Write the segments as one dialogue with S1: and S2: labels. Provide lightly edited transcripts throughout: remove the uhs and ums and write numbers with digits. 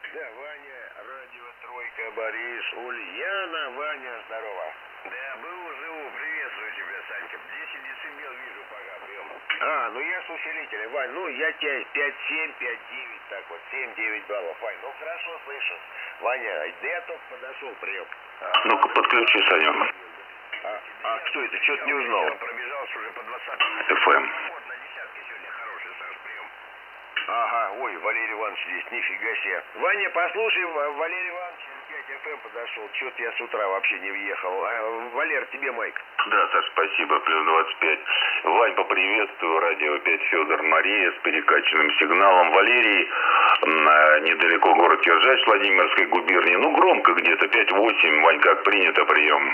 S1: Да, Ваня, радио Тройка, Борис, Ульяна, Ваня, здорово.
S2: Да, был, живу, приветствую тебя, Санька. 10 децибел вижу пока, прием.
S1: Ну я с усилителем, Вань, я тебя 5,7, 5,9, так вот, 7-9 баллов, Вань, хорошо слышу. Ваня, да я только подошел, прием.
S3: Ну-ка, подключи, Саню.
S1: Кто это? Что-то не узнал.
S2: Он пробежался уже по 20.
S3: ФМ.
S2: Вот, на десятке сегодня хороший, Саш, прием.
S1: Ага, ой, Валерий Иванович здесь, нифига себе. Ваня, послушай, Валерий Иванович, 5 ФМ подошел, что-то я с утра вообще не въехал. Валер, тебе майк.
S3: Да, Саш, спасибо, плюс 25. Вань, поприветствую, радио 5 Федор Мария с перекачанным сигналом. Валерий, недалеко город Киржач Владимирской губернии, громко где-то, 5-8, Вань, как принято, прием.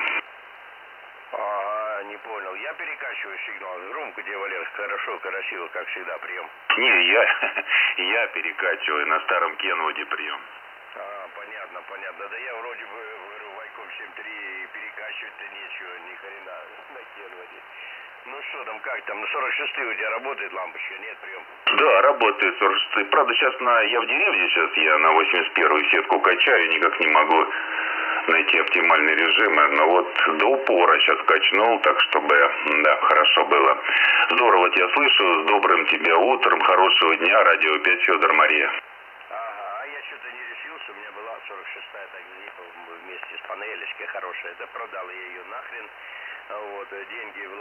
S2: Не понял. Я перекачиваю сигнал. Громко тебе, Валер, хорошо, красиво, как всегда, прием.
S3: Не, я перекачиваю на старом Кенвуде прием.
S2: Понятно. Да я вроде бы говорю, Вайком 7.3 перекачивать-то нечего, ни хрена на Кенвуде. Ну что там, как там, на 46 у тебя работает лампочка, нет, прием?
S3: Да, работает 46. Правда, сейчас я в деревне, я на 81-ю сетку качаю, никак не могу найти оптимальный режим, но до упора сейчас качнул, так чтобы, да, хорошо было. Здорово тебя слышу, с добрым тебя утром, хорошего дня, радио 5 Федор Мария.
S2: Ага, я что-то не решился, у меня была 46-я, так вместе с панелечкой хорошая, да продал я ее нахрен, деньги